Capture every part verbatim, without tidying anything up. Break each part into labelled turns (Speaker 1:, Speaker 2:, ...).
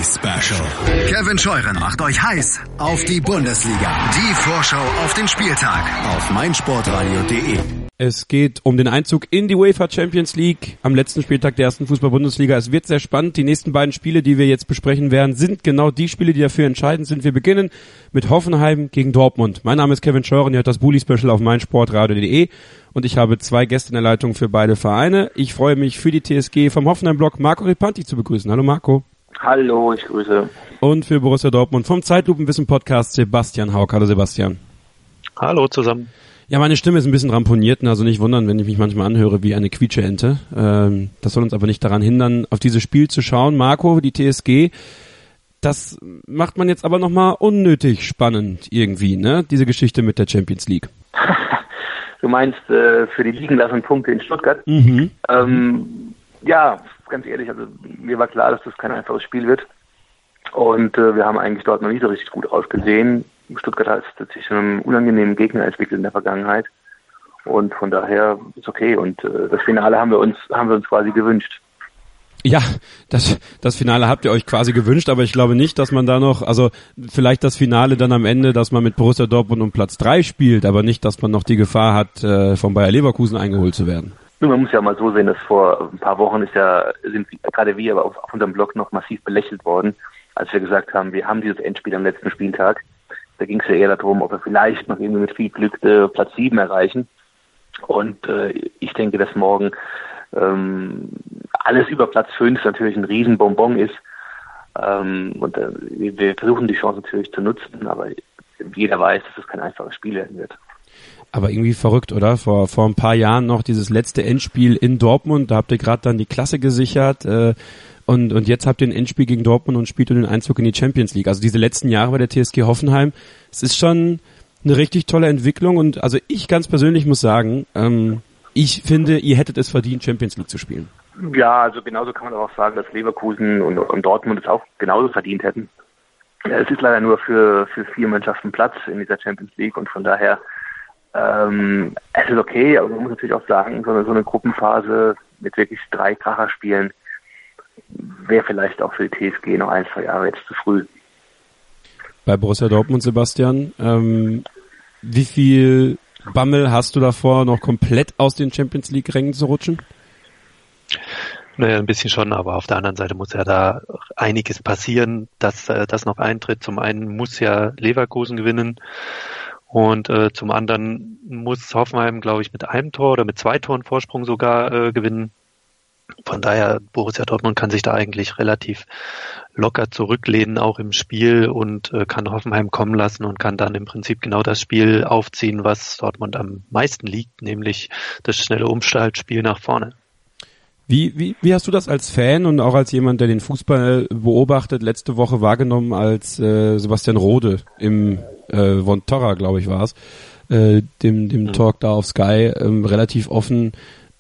Speaker 1: Special. Kevin Scheuren macht euch heiß auf die Bundesliga. Die Vorschau auf den Spieltag auf meinsportradio punkt de.
Speaker 2: Es geht um den Einzug in die UEFA Champions League am letzten Spieltag der ersten Fußball-Bundesliga. Es wird sehr spannend. Die nächsten beiden Spiele, die wir jetzt besprechen werden, sind genau die Spiele, die dafür entscheidend sind. Wir beginnen mit Hoffenheim gegen Dortmund. Mein Name ist Kevin Scheuren, ihr hört das Bully-Special auf meinsportradio punkt de und ich habe zwei Gäste in der Leitung für beide Vereine. Ich freue mich für die T S G vom Hoffenheim-Blog Marco Ripanti zu begrüßen. Hallo Marco.
Speaker 3: Hallo, ich grüße.
Speaker 2: Und für Borussia Dortmund vom Zeitlupenwissen-Podcast Sebastian Hauck. Hallo Sebastian.
Speaker 4: Hallo zusammen.
Speaker 2: Ja, meine Stimme ist ein bisschen ramponiert, also nicht wundern, wenn ich mich manchmal anhöre wie eine Quietscheente. Ähm, das soll uns aber nicht daran hindern, auf dieses Spiel zu schauen. Marco, die T S G, das macht man jetzt aber nochmal unnötig spannend irgendwie, ne? Diese Geschichte mit der Champions League.
Speaker 3: Du meinst äh, für die liegen lassenen Punkte in Stuttgart?
Speaker 2: Mhm.
Speaker 3: Ähm, ja, ganz ehrlich, also mir war klar, dass das kein einfaches Spiel wird. Und äh, wir haben eigentlich dort noch nicht so richtig gut ausgesehen. Stuttgart hat sich zu einem unangenehmen Gegner entwickelt in der Vergangenheit. Und von daher ist okay. Und äh, das Finale haben wir uns haben wir uns quasi gewünscht.
Speaker 2: Ja, das, das Finale habt ihr euch quasi gewünscht, aber ich glaube nicht, dass man da noch, also vielleicht das Finale dann am Ende, dass man mit Borussia Dortmund um Platz drei spielt, aber nicht, dass man noch die Gefahr hat, äh, von Bayer Leverkusen eingeholt zu werden.
Speaker 3: Nun, man muss ja mal so sehen, dass vor ein paar Wochen ist ja, sind gerade wir aber auf, auf unserem Blog noch massiv belächelt worden, als wir gesagt haben, wir haben dieses Endspiel am letzten Spieltag. Da ging es ja eher darum, ob wir vielleicht noch irgendwie mit viel Glück äh, Platz sieben erreichen. Und äh, ich denke, dass morgen ähm, alles über Platz fünf natürlich ein Riesenbonbon ist. Ähm, und äh, wir versuchen die Chance natürlich zu nutzen, aber jeder weiß, dass es kein einfaches Spiel werden wird.
Speaker 2: Aber irgendwie verrückt, oder? Vor vor ein paar Jahren noch dieses letzte Endspiel in Dortmund, da habt ihr gerade dann die Klasse gesichert äh, und und jetzt habt ihr ein Endspiel gegen Dortmund und spielt den Einzug in die Champions League. Also diese letzten Jahre bei der T S G Hoffenheim, es ist schon eine richtig tolle Entwicklung und also ich ganz persönlich muss sagen, ähm, ich finde, ihr hättet es verdient, Champions League zu spielen.
Speaker 3: Ja, also genauso kann man auch sagen, dass Leverkusen und, und Dortmund es auch genauso verdient hätten. Es ist leider nur für für vier Mannschaften Platz in dieser Champions League und von daher Ähm, es ist okay, aber man muss natürlich auch sagen, so eine, so eine Gruppenphase mit wirklich drei Kracherspielen wäre vielleicht auch für die T S G noch ein, zwei Jahre jetzt zu früh.
Speaker 2: Bei Borussia Dortmund, Sebastian, ähm, wie viel Bammel hast du davor, noch komplett aus den Champions League-Rängen zu rutschen?
Speaker 4: Naja, ein bisschen schon, aber auf der anderen Seite muss ja da einiges passieren, dass äh, das noch eintritt. Zum einen muss ja Leverkusen gewinnen. Und äh, zum anderen muss Hoffenheim, glaube ich, mit einem Tor oder mit zwei Toren Vorsprung sogar äh, gewinnen. Von daher, Borussia Dortmund kann sich da eigentlich relativ locker zurücklehnen, auch im Spiel und äh, kann Hoffenheim kommen lassen und kann dann im Prinzip genau das Spiel aufziehen, was Dortmund am meisten liegt, nämlich das schnelle Umschaltspiel nach vorne.
Speaker 2: Wie, wie, wie hast du das als Fan und auch als jemand, der den Fußball beobachtet, letzte Woche wahrgenommen, als äh, Sebastian Rode im äh, Von Torra, glaube ich, war es, äh, dem, dem mhm. Talk da auf Sky ähm, relativ offen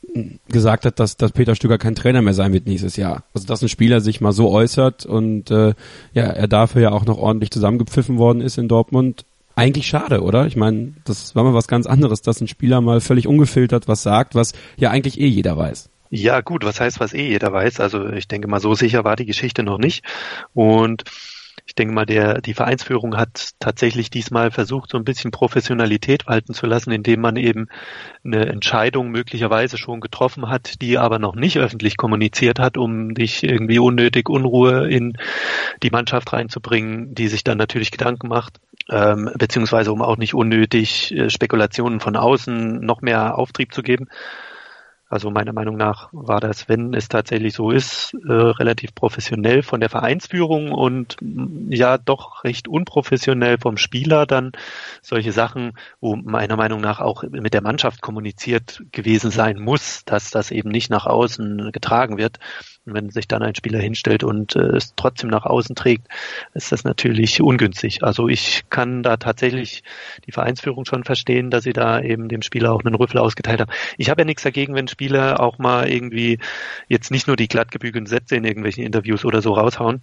Speaker 2: gesagt hat, dass, dass Peter Stöger kein Trainer mehr sein wird nächstes Jahr. Also dass ein Spieler sich mal so äußert und äh, ja, er dafür ja auch noch ordentlich zusammengepfiffen worden ist in Dortmund. Eigentlich schade, oder? Ich meine, das war mal was ganz anderes, dass ein Spieler mal völlig ungefiltert was sagt, was ja eigentlich eh jeder weiß.
Speaker 4: Ja gut, was heißt, was eh jeder weiß? Also ich denke mal, so sicher war die Geschichte noch nicht. Und ich denke mal, der die Vereinsführung hat tatsächlich diesmal versucht, so ein bisschen Professionalität walten zu lassen, indem man eben eine Entscheidung möglicherweise schon getroffen hat, die aber noch nicht öffentlich kommuniziert hat, um nicht irgendwie unnötig Unruhe in die Mannschaft reinzubringen, die sich dann natürlich Gedanken macht, ähm, beziehungsweise um auch nicht unnötig äh, Spekulationen von außen noch mehr Auftrieb zu geben. Also meiner Meinung nach war das, wenn es tatsächlich so ist, äh, relativ professionell von der Vereinsführung und ja doch recht unprofessionell vom Spieler dann solche Sachen, wo meiner Meinung nach auch mit der Mannschaft kommuniziert gewesen sein muss, dass das eben nicht nach außen getragen wird. Und wenn sich dann ein Spieler hinstellt und äh, es trotzdem nach außen trägt, ist das natürlich ungünstig. Also ich kann da tatsächlich die Vereinsführung schon verstehen, dass sie da eben dem Spieler auch einen Rüffel ausgeteilt haben. Ich habe ja nichts dagegen, wenn Spieler auch mal irgendwie jetzt nicht nur die glatt gebügelten Sätze in irgendwelchen Interviews oder so raushauen.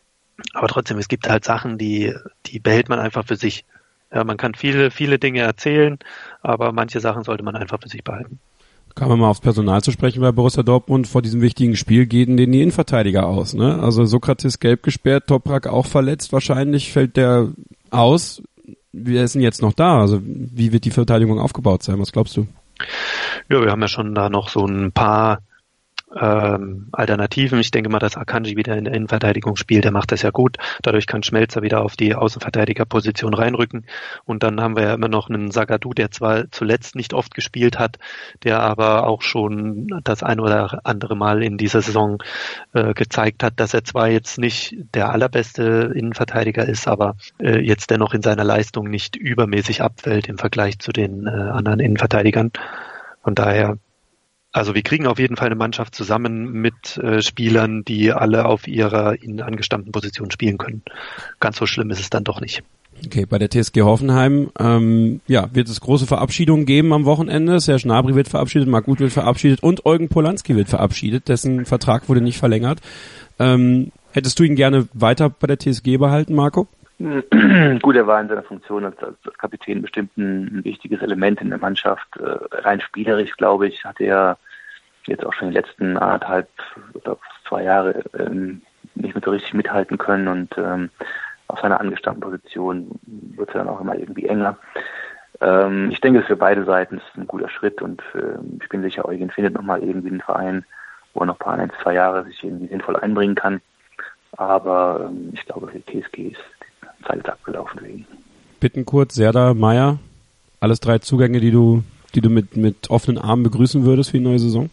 Speaker 4: Aber trotzdem, es gibt halt Sachen, die, die behält man einfach für sich. Ja, man kann viele, viele Dinge erzählen, aber manche Sachen sollte man einfach für sich behalten.
Speaker 2: Kann man mal aufs Personal zu sprechen bei Borussia Dortmund. Vor diesem wichtigen Spiel gehen denen die Innenverteidiger aus, ne? Also Sokratis gelb gesperrt, Toprak auch verletzt. Wahrscheinlich fällt der aus. Wer ist denn jetzt noch da? Also wie wird die Verteidigung aufgebaut sein? Was glaubst du?
Speaker 4: Ja, wir haben ja schon da noch so ein paar ähm, Alternativen. Ich denke mal, dass Akanji wieder in der Innenverteidigung spielt, der macht das ja gut. Dadurch kann Schmelzer wieder auf die Außenverteidigerposition reinrücken. Und dann haben wir ja immer noch einen Zagadou, der zwar zuletzt nicht oft gespielt hat, der aber auch schon das ein oder andere Mal in dieser Saison äh, gezeigt hat, dass er zwar jetzt nicht der allerbeste Innenverteidiger ist, aber äh, jetzt dennoch in seiner Leistung nicht übermäßig abfällt im Vergleich zu den äh, anderen Innenverteidigern. Von daher, also wir kriegen auf jeden Fall eine Mannschaft zusammen mit äh, Spielern, die alle auf ihrer ihnen angestammten Position spielen können. Ganz so schlimm ist es dann doch nicht.
Speaker 2: Okay, bei der T S G Hoffenheim ähm, ja, wird es große Verabschiedungen geben am Wochenende. Serge Gnabry wird verabschiedet, Marc Uth wird verabschiedet und Eugen Polanski wird verabschiedet. Dessen Vertrag wurde nicht verlängert. Ähm, hättest du ihn gerne weiter bei der T S G behalten, Marco?
Speaker 3: Gut, er war in seiner Funktion als, als Kapitän bestimmt ein, ein wichtiges Element in der Mannschaft. Äh, rein spielerisch, glaube ich, hat er jetzt auch schon die letzten anderthalb oder zwei Jahre ähm, nicht mehr so richtig mithalten können und ähm, auf seiner angestammten Position wird es dann auch immer irgendwie enger. Ähm, ich denke, es ist für beide Seiten ist ein guter Schritt und äh, ich bin sicher, Eugen findet nochmal irgendwie einen Verein, wo er noch ein paar, ein, zwei Jahre sich irgendwie sinnvoll einbringen kann. Aber ähm, ich glaube, für die T S G ist die Zeit abgelaufen für ihn.
Speaker 2: Bittenkurt, Serdar, Meier, alles drei Zugänge, die du, die du mit, mit offenen Armen begrüßen würdest für die neue Saison?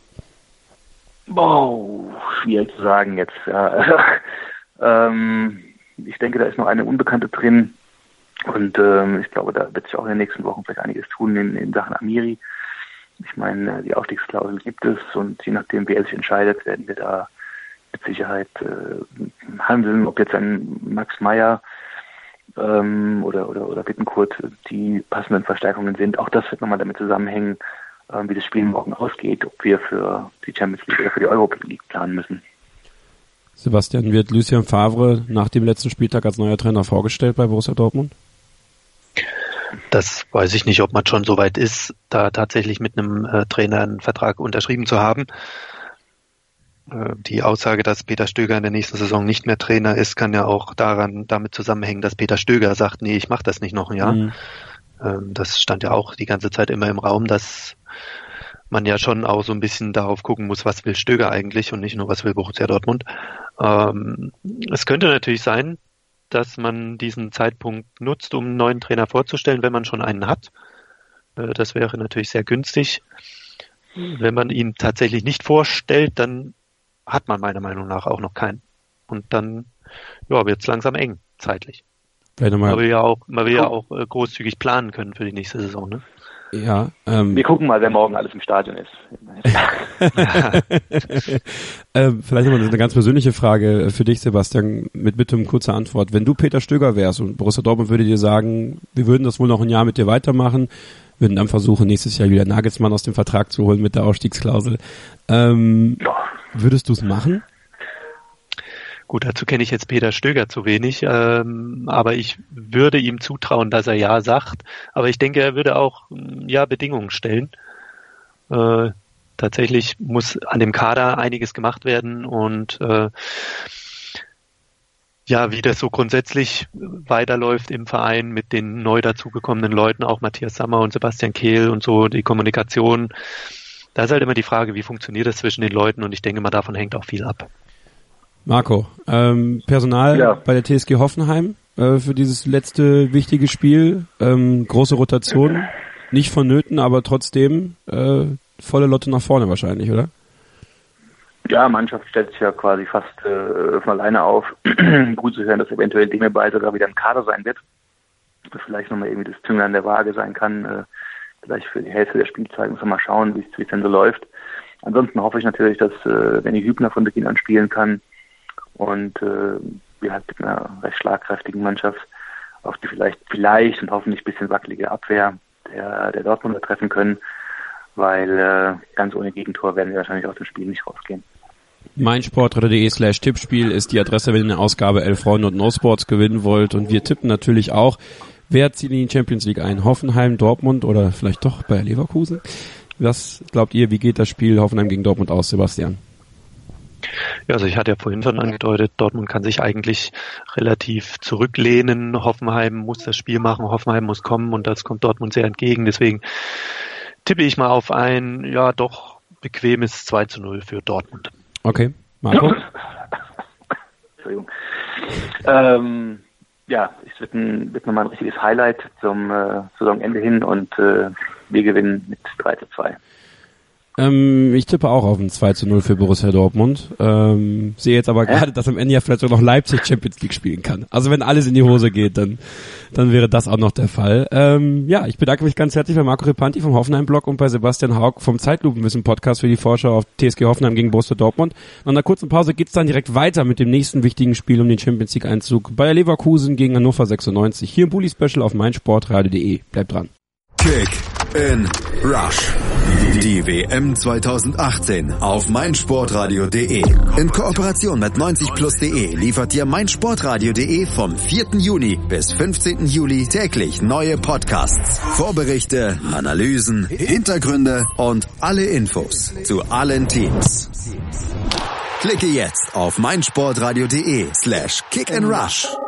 Speaker 3: Boah, schwierig zu sagen jetzt. Ja. ähm, ich denke, da ist noch eine Unbekannte drin und ähm, ich glaube, da wird sich auch in den nächsten Wochen vielleicht einiges tun in, in Sachen Amiri. Ich meine, die Aufstiegsklausel gibt es und je nachdem, wie er sich entscheidet, werden wir da mit Sicherheit äh, handeln, ob jetzt ein Max Meyer ähm, oder, oder, oder Bittenkurt die passenden Verstärkungen sind. Auch das wird nochmal damit zusammenhängen, äh, wie das Spiel morgen ausgeht, ob wir für die Champions League oder für die Europa League planen müssen.
Speaker 2: Sebastian, wird Lucien Favre nach dem letzten Spieltag als neuer Trainer vorgestellt bei Borussia Dortmund?
Speaker 4: Das weiß ich nicht, ob man schon so weit ist, da tatsächlich mit einem äh, Trainer einen Vertrag unterschrieben zu haben. Äh, die Aussage, dass Peter Stöger in der nächsten Saison nicht mehr Trainer ist, kann ja auch daran damit zusammenhängen, dass Peter Stöger sagt, nee, ich mache das nicht noch ein Jahr. Mhm. Ähm, das stand ja auch die ganze Zeit immer im Raum, dass man ja schon auch so ein bisschen darauf gucken muss, was will Stöger eigentlich und nicht nur, was will Borussia Dortmund. Ähm, es könnte natürlich sein, dass man diesen Zeitpunkt nutzt, um einen neuen Trainer vorzustellen, wenn man schon einen hat. Äh, das wäre natürlich sehr günstig. Wenn man ihn tatsächlich nicht vorstellt, dann hat man meiner Meinung nach auch noch keinen. Und dann ja, wird es langsam eng, zeitlich. Man will ja auch, man will ja auch äh, großzügig planen können für die nächste Saison, ne?
Speaker 2: Ja, ähm,
Speaker 3: wir gucken mal, wer morgen alles im Stadion ist.
Speaker 2: ähm, vielleicht nochmal eine ganz persönliche Frage für dich, Sebastian, mit bitte um kurze Antwort. Wenn du Peter Stöger wärst und Borussia Dortmund würde dir sagen, wir würden das wohl noch ein Jahr mit dir weitermachen, würden dann versuchen, nächstes Jahr wieder Nagelsmann aus dem Vertrag zu holen mit der Ausstiegsklausel. Ähm, ja. Würdest du es machen?
Speaker 4: Gut, dazu kenne ich jetzt Peter Stöger zu wenig, ähm, aber ich würde ihm zutrauen, dass er ja sagt. Aber ich denke, er würde auch ja Bedingungen stellen. Äh, tatsächlich muss an dem Kader einiges gemacht werden und äh, ja, wie das so grundsätzlich weiterläuft im Verein mit den neu dazugekommenen Leuten, auch Matthias Sammer und Sebastian Kehl und so, die Kommunikation. Da ist halt immer die Frage, wie funktioniert das zwischen den Leuten und ich denke mal, davon hängt auch viel ab.
Speaker 2: Marco, ähm, Personal ja. bei der T S G Hoffenheim äh, für dieses letzte wichtige Spiel, ähm, große Rotation, nicht vonnöten, aber trotzdem äh, volle Lotte nach vorne wahrscheinlich, oder?
Speaker 3: Ja, Mannschaft stellt sich ja quasi fast äh, von alleine auf. Gut zu hören, dass eventuell Demirbay sogar wieder im Kader sein wird. Das vielleicht nochmal irgendwie das Zünglein der Waage sein kann, äh, vielleicht für die Hälfte der Spielzeit. Muss man mal schauen, wie es denn so läuft. Ansonsten hoffe ich natürlich, dass äh, Benny Hübner von Beginn an spielen kann. Und äh, wir halt mit einer recht schlagkräftigen Mannschaft auf die vielleicht, vielleicht und hoffentlich ein bisschen wackelige Abwehr der, der Dortmunder treffen können, weil äh, ganz ohne Gegentor werden wir wahrscheinlich aus dem Spiel nicht rausgehen.
Speaker 2: meinsportradar.de slash Tippspiel ist die Adresse, wenn ihr eine Ausgabe elf Freunde und No Sports gewinnen wollt. Und wir tippen natürlich auch, wer zieht in die Champions League ein? Hoffenheim, Dortmund oder vielleicht doch Bayer Leverkusen? Was glaubt ihr, wie geht das Spiel Hoffenheim gegen Dortmund aus, Sebastian?
Speaker 4: Ja, also ich hatte ja vorhin schon angedeutet, Dortmund kann sich eigentlich relativ zurücklehnen. Hoffenheim muss das Spiel machen, Hoffenheim muss kommen und das kommt Dortmund sehr entgegen. Deswegen tippe ich mal auf ein, ja doch, bequemes zwei zu null für Dortmund.
Speaker 2: Okay, Marco?
Speaker 3: Entschuldigung. Ähm, ja, es wird, ein, wird nochmal ein richtiges Highlight zum äh, Saisonende hin und äh, wir gewinnen mit drei zu zwei.
Speaker 2: Ähm, ich tippe auch auf ein zwei zu null für Borussia Dortmund. Ähm, sehe jetzt aber gerade, dass am Ende ja vielleicht auch noch Leipzig Champions League spielen kann. Also wenn alles in die Hose geht, dann dann wäre das auch noch der Fall. Ähm, ja, ich bedanke mich ganz herzlich bei Marco Repanti vom Hoffenheim-Blog und bei Sebastian Haug vom Zeitlupenwissen-Podcast für die Vorschau auf T S G Hoffenheim gegen Borussia Dortmund. Nach einer kurzen Pause geht's dann direkt weiter mit dem nächsten wichtigen Spiel um den Champions League-Einzug. Bayer Leverkusen gegen Hannover sechsundneunzig. Hier im Bully-Special auf meinsportradio punkt de. Bleibt dran.
Speaker 1: Kick in Rush. Die W M zwanzig achtzehn auf meinsportradio punkt de. In Kooperation mit neunzig plus punkt de liefert dir meinsportradio punkt de vom vierten Juni bis fünfzehnten Juli täglich neue Podcasts, Vorberichte, Analysen, Hintergründe und alle Infos zu allen Teams. Klicke jetzt auf meinsportradio punkt de slash kick and rush.